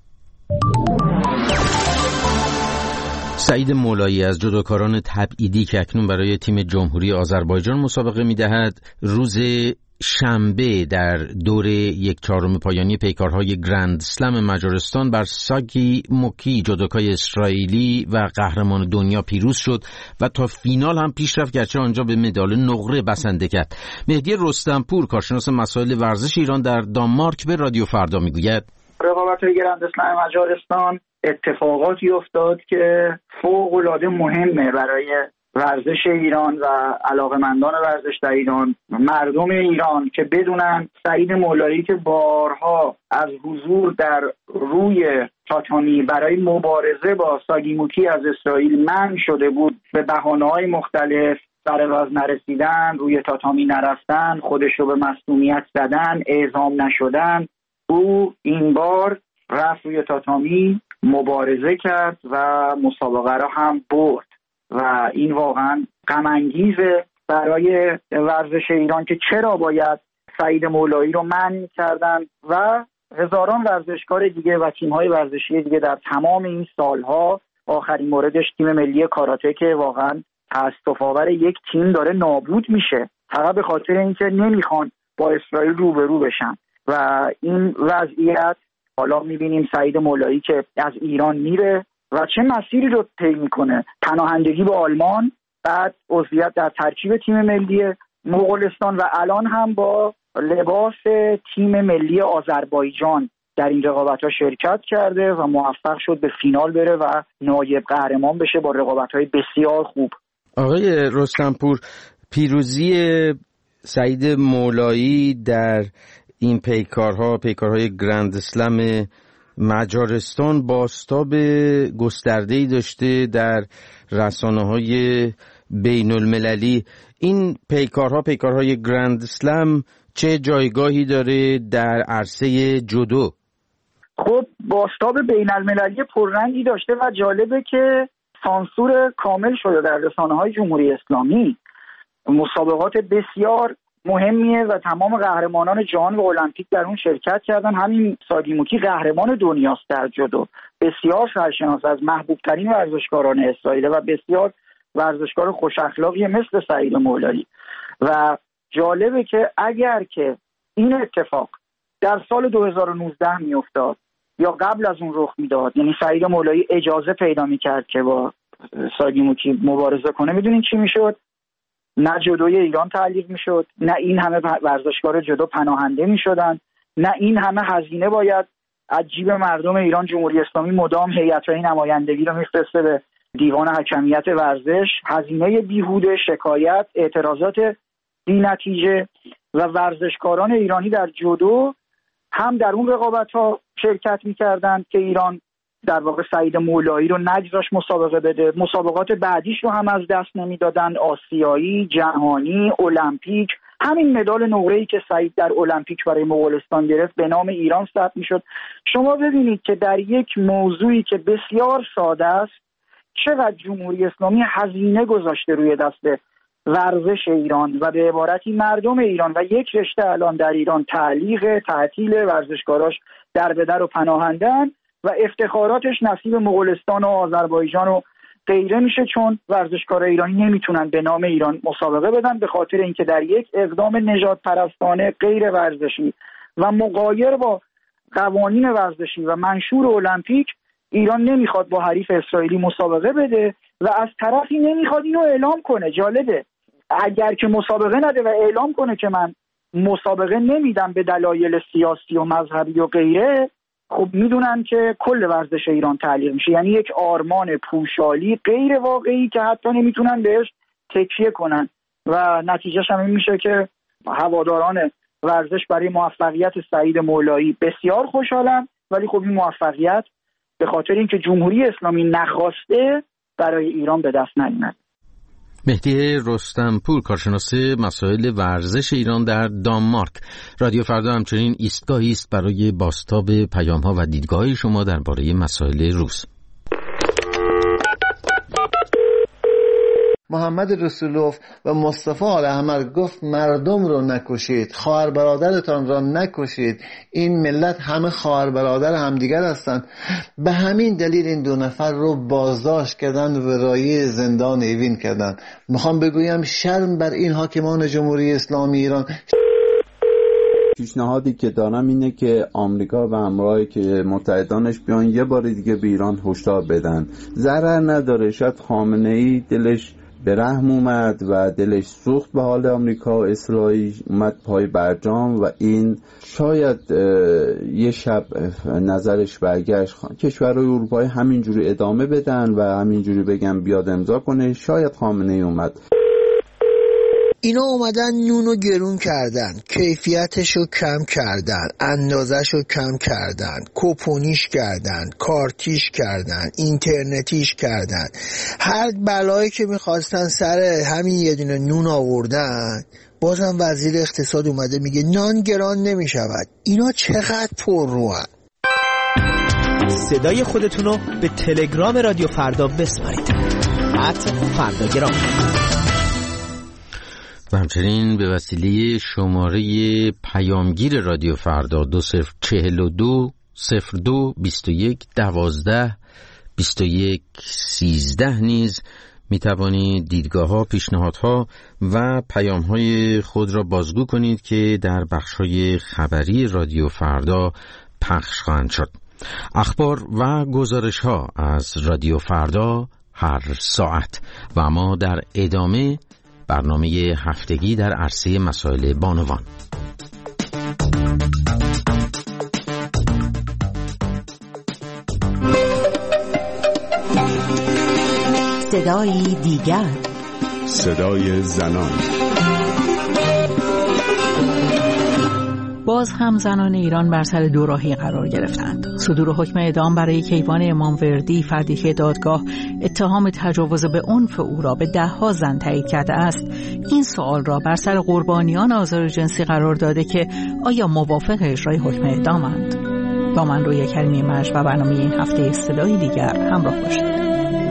سعید مولایی از جدوکاران تبعیدی که اکنون برای تیم جمهوری آذربایجان مسابقه می‌دهد، روز شنبه در دور یک چهارم پایانی پیکارهای گرند سلم مجارستان بر ساگی موکی جودوکای اسرائیلی و قهرمان دنیا پیروز شد و تا فینال هم پیش رفت، گرچه آنجا به مدال نقره بسنده کرد. مهدی رستمپور کارشناس مسائل ورزش ایران در دانمارک به رادیو فردا میگوید رقابت‌های گرند اسلم مجارستان اتفاقاتی افتاد که فوق‌العاده مهمه برای ورزش ایران و علاقه‌مندان ورزش در ایران، مردم ایران که بدونن سعید مولایی که بارها از حضور در روی تاتامی برای مبارزه با ساگیموکی از اسرائیل منع شده بود، به بهانه‌های مختلف سر وزن نرسیدن، روی تاتامی نرفتن، خودش رو به مصدومیت زدن، اعزام نشدن، او این بار رفت روی تاتامی مبارزه کرد و مسابقه را هم برد و این واقعا غم انگیزه برای ورزش ایران که چرا باید سعید مولایی رو منع کردن و هزاران ورزشکار دیگه و تیم‌های ورزشی دیگه در تمام این سالها. آخرین موردش تیم ملی کاراته که واقعا تأسف آور یک تیم داره نابود میشه فقط به خاطر اینکه نمیخوان با اسرائیل روبرو بشن. و این وضعیت حالا میبینیم سعید مولایی که از ایران میره و چه مسیری رو طی میکنه، پناهندگی به آلمان، بعد عضویت در ترکیب تیم ملی مغولستان و الان هم با لباس تیم ملی آذربایجان در این رقابت‌ها شرکت کرده و موفق شد به فینال بره و نایب قهرمان بشه با رقابت‌های بسیار خوب. آقای رستمپور، پیروزی سعید مولایی در این پیکارها پیکارهای گرند اسلم مجارستان بازتاب گسترده‌ای داشته در رسانه‌های بین المللی. این پیکارها پیکارهای گرند اسلم چه جایگاهی داره در عرصه جودو؟ خب بازتاب بین المللی پررنگی داشته و جالبه که سانسور کامل شده در رسانه‌های جمهوری اسلامی. مسابقات بسیار مهمیه و تمام قهرمانان جهان و المپیک در اون شرکت کردن. همین ساگیموکی قهرمان دنیاست در جودو، بسیار سرشناس، از محبوب ترین ورزشکاران اسرائیل و بسیار ورزشکار خوش اخلاقی مثل سعید مولایی. و جالبه که اگر که این اتفاق در سال دو هزار و نوزده می افتاد یا قبل از اون رخ میداد، یعنی سعید مولایی اجازه پیدا میکرد که با ساگیموکی مبارزه کنه، میدونین چی میشد؟ نه جودوی ایران تعلیق میشد، نه این همه ورزشکار جودو پناهنده میشدن، نه این همه هزینه باید از جیب مردم ایران جمهوری اسلامی مدام هیئت‌های نمایندگی رو میفرسته به دیوان حکمیت ورزش، هزینه بیهوده، شکایت، اعتراضات بی نتیجه. و ورزشکاران ایرانی در جودو هم در اون رقابت‌ها شرکت می‌کردند که ایران در واقع سعید مولایی رو نگذاشت مسابقه بده، مسابقات بعدیش رو هم از دست نمیدادن، آسیایی، جهانی، المپیک. همین مدال نقره‌ای که سعید در المپیک برای مغولستان گرفت به نام ایران ثبت می‌شد. شما ببینید که در یک موضوعی که بسیار ساده است چقدر جمهوری اسلامی هزینه گذاشته روی دست ورزش ایران و به عبارتی مردم ایران و یک رشته الان در ایران تعلیق تعطیل ورزشکاراش در به در و پناهندن و افتخاراتش نصیب مغولستان و آذربایجان و غیره میشه، چون ورزشکار ایرانی نمیتونن به نام ایران مسابقه بدن به خاطر اینکه در یک اقدام نژاد پرستانه غیر ورزشی و مغایر با قوانین ورزشی و منشور المپیک ایران نمیخواد با حریف اسرائیلی مسابقه بده و از طرفی نمیخواد اینو اعلام کنه. جالبه اگر که مسابقه نده و اعلام کنه که من مسابقه نمیدم به دلایل سیاسی و مذهبی و غیره، خب میدونن که کل ورزش ایران تعلیق میشه. یعنی یک آرمان پوشالی غیر واقعی که حتی نمیتونن بهش تکیه کنن و نتیجهش هم این میشه که هواداران ورزش برای موفقیت سعید مولایی بسیار خوشحالن، ولی خب این موفقیت به خاطر اینکه جمهوری اسلامی نخواسته برای ایران به دست نیامد. مهدی رستمپور، کارشناس مسائل ورزش ایران در دانمارک. رادیو فردا همچنین ایستگاهی است برای بازتاب پیام‌ها و دیدگاه شما درباره مسائل روز. محمد رسولوف و مصطفی آل احمد گفت مردم رو نکشید، خواهر برادرتان را نکشید. این ملت همه خواهر برادر همدیگر هستند. به همین دلیل این دو نفر رو بازداشت کردن و ورایی زندان ایوین کردن. میخوام بگویم شرم بر این حاکمان جمهوری اسلامی ایران. پیشنهادی که دارم اینه که آمریکا و همراهی که متحدانش بیان یه بار دیگه به ایران هشدار بدن. ضرر نداره، شاید خامنه‌ای دلش به رحم اومد و دلش سوخت به حال آمریکا و اسرائیل، اومد پای برجام و این شاید یه شب نظرش برگشت، کشورهای اروپایی همینجوری ادامه بدن و همینجوری بگن بیاد امضا کنه. شاید خامنه‌ای اومد. اینا اومدن نونو گرون کردن، کیفیتشو کم کردن، اندازشو کم کردن، کوپونیش کردن، کارتیش کردن، اینترنتیش کردن. هر بلایی که میخواستن سر همین یه دونه نون آوردن. بازم وزیر اقتصاد اومده میگه نان گران نمیشود. اینا چقدر پر روان. صدای خودتونو به تلگرام رادیو فردا بسپارید. ات فردا گرام. و همچنین به وسیله شماره پیامگیر رادیو فردا دو صفر چهل و دو صفر دو بیست و یک دوازده بیست و یک سیزده نیز می توانید دیدگاه‌ها، پیشنهادها و پیام‌های خود را بازگو کنید که در بخش‌های خبری رادیو فردا پخش خواهند شد. اخبار و گزارش‌ها از رادیو فردا هر ساعت و ما در ادامه برنامه هفتگی در عرصه مسائل بانوان. صدای دیگر، صدای زنان. باز هم زنان ایران بر سر دوراهی قرار گرفتند. صدور حکم اعدام برای کیوان اماموردی، فردی که دادگاه اتهام تجاوز به عنف او را به ده‌ها زن تایید کرده است، این سوال را بر سر قربانیان آزار جنسی قرار داده که آیا موافق اجرای حکم اعدامند؟ با من روی کریمی مرج و برنامه این هفته صدای دیگر همراه باشید.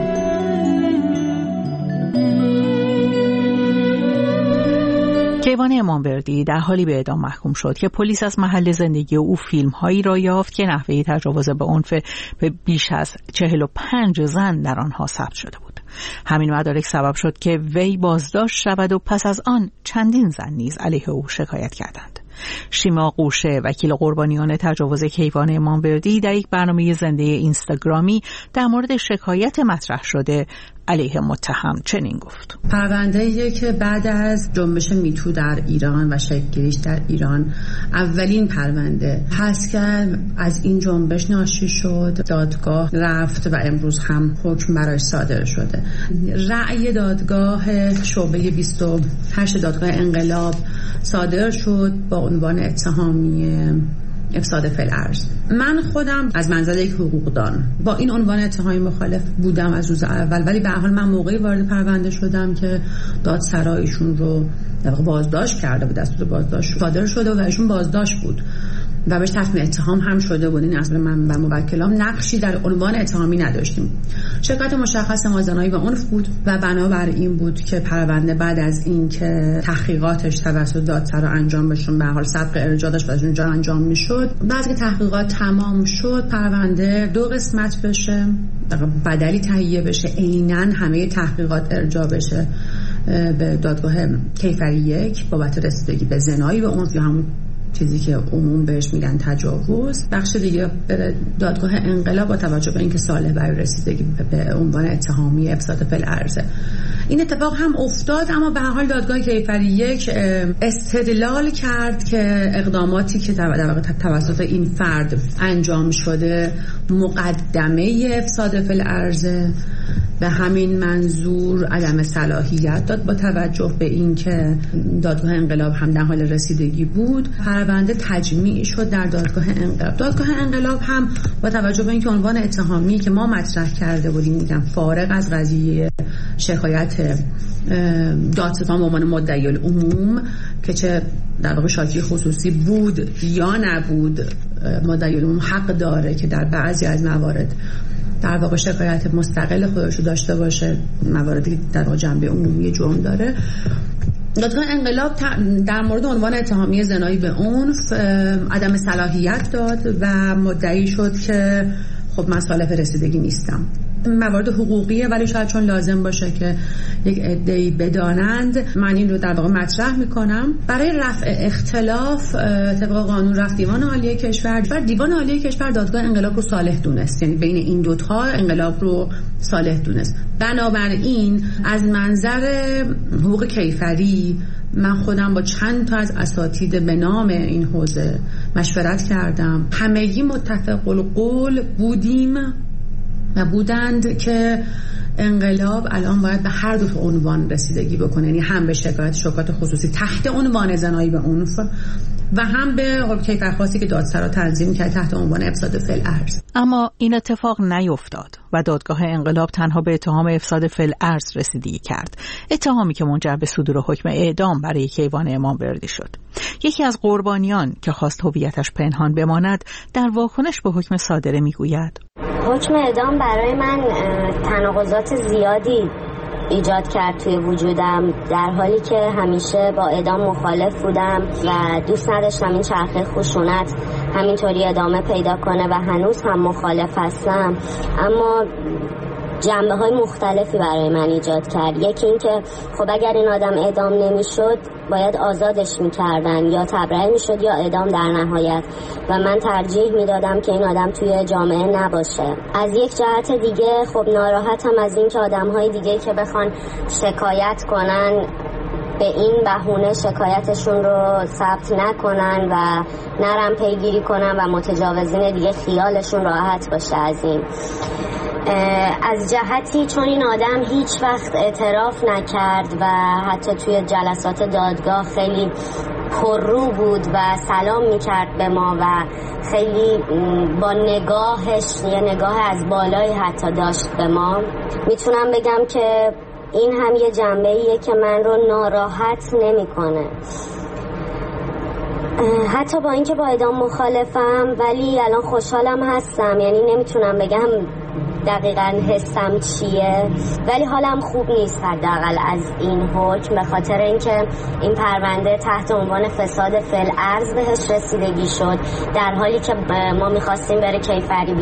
کیوان اماموردی در حالی به اعدام محکوم شد که پلیس از محل زندگی او فیلم هایی را یافت که نحوه تجاوز به عنف به بیش از چهل و پنج زن در آنها ثبت شده بود. همین مدارک سبب شد که وی بازداشت شود و پس از آن چندین زن نیز علیه او شکایت کردند. شیما قوشه، وکیل قربانیان تجاوز کیوان اماموردی، در یک برنامه زنده اینستاگرامی در مورد شکایت مطرح شده علیه متهم چنین گفت: پرونده‌ای که بعد از جنبش میتو در ایران و شکل‌گیریش در ایران اولین پرونده هست که از این جنبش ناشی شد، دادگاه رفت و امروز هم حکم برای صادر شده. رأی دادگاه شعبه بیست و هشت دادگاه انقلاب صادر شد با عنوان اتهامی افساد فی‌الارض. من خودم از منزل یک حقوقدان با این عنوان اتهامی مخالف بودم از روز اول، ولی به هر حال من موقعی وارد پرونده شدم که دادسرا ایشون رو در واقع بازداشت کرده بود، دستور بازداشت صادر شده و ایشون بازداشت بود و بهش تفهیم اتهام هم شده بود. این اصلا من و موکلام نقشی در عنوان اتهامی نداشتیم. شکایت مشخص ما زنایی و عنف بود و بنابر این بود که پرونده بعد از این که تحقیقاتش توسط دادسرا انجام بشه، به هر حال سبق ارجاع داشت و از اونجا انجام میشد، بعد که تحقیقات تمام شد پرونده دو قسمت بشه، بدلی تهیه بشه، عیناً همه تحقیقات ارجاع بشه به دادگاه کیفری یک بابت رسیدگی به زنایی و عنف یا همون چیزی که عموم بهش میگن تجاوز. بخش دیگه بره دادگاه انقلاب با توجه به اینکه صالح برای رسیدگی به عنوان اتهامی افساد فی‌الارض. این اتفاق هم افتاد، اما به هر حال دادگاه کیفری یک استدلال کرد که اقداماتی که در واقع توسط این فرد انجام شده مقدمه افساد فی‌الارض، به همین منظور عدم صلاحیت داد با توجه به اینکه دادگاه انقلاب هم در حال رسیدگی بود. پرونده تجمیع شد در دادگاه انقلاب. دادگاه انقلاب هم با توجه به اینکه عنوان اتهامی که ما مطرح کرده بودیم، میگم فارغ از قضیه شکایت دادستان به عنوان مدعی العموم که چه در واقع شاکی خصوصی بود یا نبود، مدعی العموم حق داره که در بعضی از موارد در واقع شکایت مستقل خودش رو داشته باشه، مواردی در واقع جنبه عمومی جرم داره. دادگاه انقلاب در مورد عنوان اتهامی زنایی به عنف عدم صلاحیت داد و مدعی شد که خب من صالح رسیدگی نیستم. موارد حقوقیه ولی شاید چون لازم باشه که یک عده‌ای بدانند من این رو در واقع مطرح میکنم. برای رفع اختلاف طبق قانون رفت دیوان عالی کشور و دیوان عالی کشور دادگاه انقلاب رو صالح دونست، یعنی بین این دوتا انقلاب رو صالح دونست. بنابراین از منظر حقوق کیفری من خودم با چند تا از اساتید به نام این حوزه مشورت کردم، همگی متفق القول بودیم و بودند که انقلاب الان باید به هر دو تا عنوان رسیدگی بکنه، یعنی هم به شکایت شکایت خصوصی تحت عنوان زنایی به عنف و هم به کیفر خاصی که دادسرا تنظیم کرد تحت عنوان افساد فی‌الارض. اما این اتفاق نیفتاد و دادگاه انقلاب تنها به اتهام افساد فی‌الارض رسیدگی کرد، اتهامی که منجر به صدور حکم اعدام برای کیوان اماموردی شد. یکی از قربانیان که خواست هویتش پنهان بماند در واکنش به حکم صادره میگوید: حکم اعدام برای من تناقضات زیادی ایجاد کرد توی وجودم، در حالی که همیشه با اعدام مخالف بودم و دوست نداشتم این چرخه خشونت همینطوری ادامه پیدا کنه و هنوز هم مخالف هستم. اما جنبه های مختلفی برای من ایجاد کرد. یکی این که خب اگر این آدم اعدام نمیشد باید آزادش میکردن، یا تبرئه میشد یا اعدام در نهایت، و من ترجیح میدادم که این آدم توی جامعه نباشه. از یک جهت دیگه خب ناراحتم از این که آدم های دیگه که بخوان شکایت کنن به این بهونه شکایتشون رو ثبت نکنن و نرم پیگیری کنن و متجاوزین دیگه خیالشون راحت باشه از این. از جهتی چون این آدم هیچ وقت اعتراف نکرد و حتی توی جلسات دادگاه خیلی پررو بود و سلام میکرد به ما و خیلی با نگاهش یه نگاه از بالایی حتی داشت به ما، میتونم بگم که این هم یه جنبه‌ایه که من رو ناراحت نمی‌کنه. حتی با اینکه با اعدام مخالفم ولی الان خوشحالم هستم، یعنی نمیتونم بگم دقیقاً حسم چیه، ولی حالم خوب نیست حداقل از این حکم، به خاطر اینکه این پرونده تحت عنوان فساد فی‌الارض بهش رسیدگی شد، در حالی که ما می‌خواستیم بره کیفری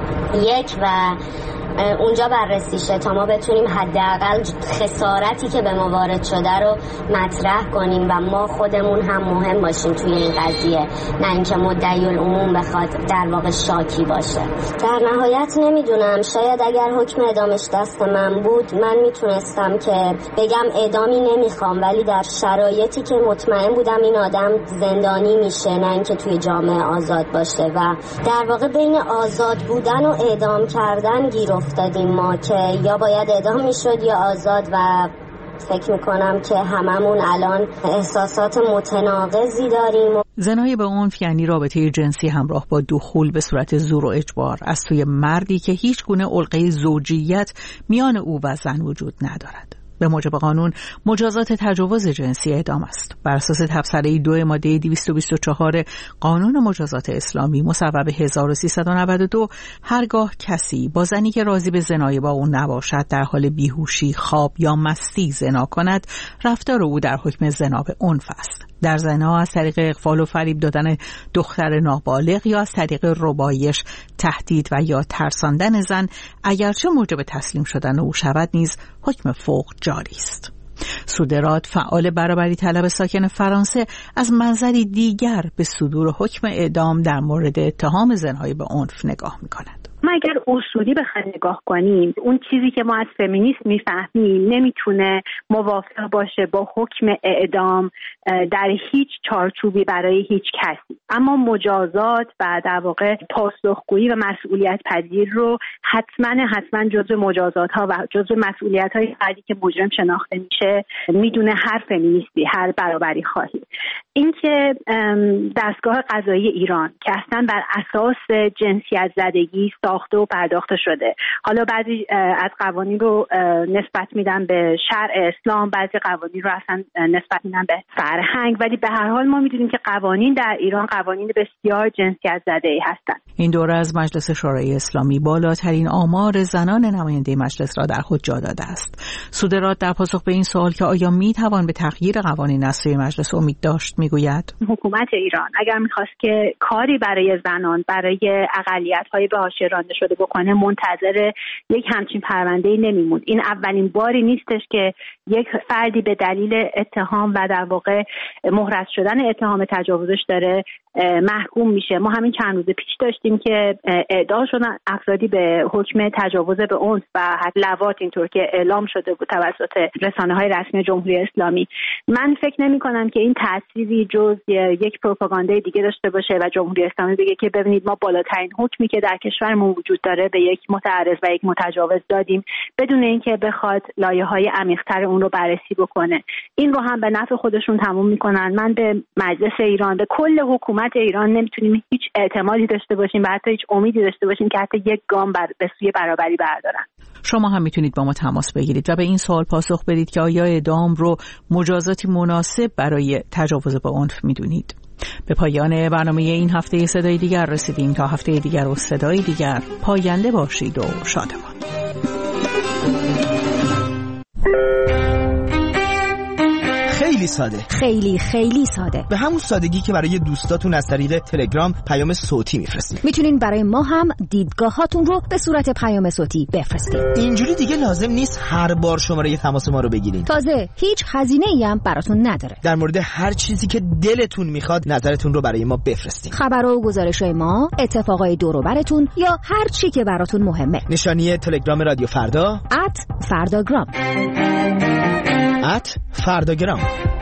یک و اونجا بررسی شه تا ما بتونیم حداقل خسارتی که به ما وارد شده رو مطرح کنیم و ما خودمون هم مهم باشیم توی این قضیه، نه اینکه مدعی العموم بخواد در واقع شاکی باشه. در نهایت نمیدونم، شاید اگر حکم اعدامش دست من بود من میتونستم که بگم اعدامی نمیخوام، ولی در شرایطی که مطمئن بودم این آدم زندانی میشه، نه اینکه توی جامعه آزاد باشه، و در واقع بین آزاد بودن و اعدام کردن گیر افتادیم ما که یا باید اعدام میشد یا آزاد، و فکر میکنم که هممون الان احساسات متناقضی داریم. زنای به عنف یعنی رابطه جنسی همراه با دخول به صورت زور و اجبار از سوی مردی که هیچ گونه علقه زوجیت میان او و زن وجود ندارد. به موجب قانون مجازات تجاوز جنسی اعدام است. بر اساس تبصره دو ماده دویست و بیست و چهار قانون مجازات اسلامی مصوب هزار و سیصد و نود و دو، هرگاه کسی با زنی که راضی به زنای با او نباشد در حال بیهوشی، خواب یا مستی زنا کند، رفتار او در حکم زنا به عنف است. در زنا از طریق اغفال و فریب دادن دختر نابالغ یا از طریق ربایش، تهدید و یا ترساندن زن اگرچه موجب تسلیم شدن او شود نیز حکم فوق جاری است. سودراد، فعال برابری طلب ساکن فرانسه، از منظری دیگر به صدور حکم اعدام در مورد اتهام زنهای به عنف نگاه می‌کند. ما اگر اصولی بخوایم نگاه کنیم، اون چیزی که ما از فمینیسم میفهمیم نمیتونه موافق باشه با حکم اعدام در هیچ چارچوبی برای هیچ کسی، اما مجازات و در واقع پاسخگویی و مسئولیت پذیر رو حتما حتما جزو مجازات ها و جزو مسئولیت های فردی که مجرم شناخته میشه میدونه هر فمینیستی، هر برابری خواهی. این که دستگاه قضایی ایران که اصلا بر اساس جنسیت زدگی ساخته و پرداخته شده، حالا بعضی از قوانین رو نسبت میدن به شرع اسلام، بعضی قوانین رو اصلا نسبت میدن به فرهنگ، ولی به هر حال ما میدونیم که قوانین در ایران قوانین بسیار جنسیت زده‌ای هستند. این دوره از مجلس شورای اسلامی بالاترین آمار زنان نماینده مجلس را در خود جا داده است. سودراد در پاسخ به این سوال که آیا میتوان به تغییر قوانین از سوی مجلس امید داشت میگوید حکومت ایران اگر میخواست که کاری برای زنان، برای اقلیت‌های به حاشیه رانده شده بکنه، منتظر یک همچین پرونده‌ای نمیموند. این اولین باری نیستش که یک فردی به دلیل اتهام و در واقع محرز شدن اتهام تجاوزش داره محکوم میشه. ما همین چند روز پیش داشتیم که اعدام شدن افرادی به حکم تجاوز به عنف و لواط، اینطور که اعلام شده بود توسط رسانه‌های رسمی جمهوری اسلامی. من فکر نمی‌کنم که این تأثیری جز یک پروپاگاندای دیگه داشته باشه و جمهوری اسلامی بگه که ببینید ما بالاترین حکمی که در کشورمون وجود داره به یک متعرض و یک متجاوز دادیم، بدون اینکه بخواد لایه‌های عمیق‌تر اون رو بررسی بکنه. این رو هم به نفع خودشون تموم می‌کنن. من به مجلس ایران، به کل حکومت ایران نمیتونیم هیچ اعتمادی داشته باشیم و حتی هیچ امیدی داشته باشیم که حتی یک گام بر به سوی برابری بردارن. شما هم میتونید با ما تماس بگیرید و به این سوال پاسخ بدید که آیا اعدام رو مجازاتی مناسب برای تجاوز به عنف میدونید. به پایان برنامه این هفته صدای دیگر رسیدیم. تا هفته دیگر و صدای دیگر، پاینده باشید و شادمان. خیلی ساده. خیلی خیلی ساده. به همون سادگی که برای دوستاتون از طریق تلگرام پیام صوتی میفرستید. میتونین برای ما هم دیدگاهاتون رو به صورت پیام صوتی بفرستید. اینجوری دیگه لازم نیست هر بار شماره تماس ما رو بگیرین. تازه هیچ هزینه‌ای هم براتون نداره. در مورد هر چیزی که دلتون میخواد نظرتون رو برای ما بفرستین. خبر و گزارش‌های ما، اتفاقای دور و براتون یا هر چی که براتون مهمه. نشانی تلگرام رادیو فردا ات فرداگرام ات فرداگرام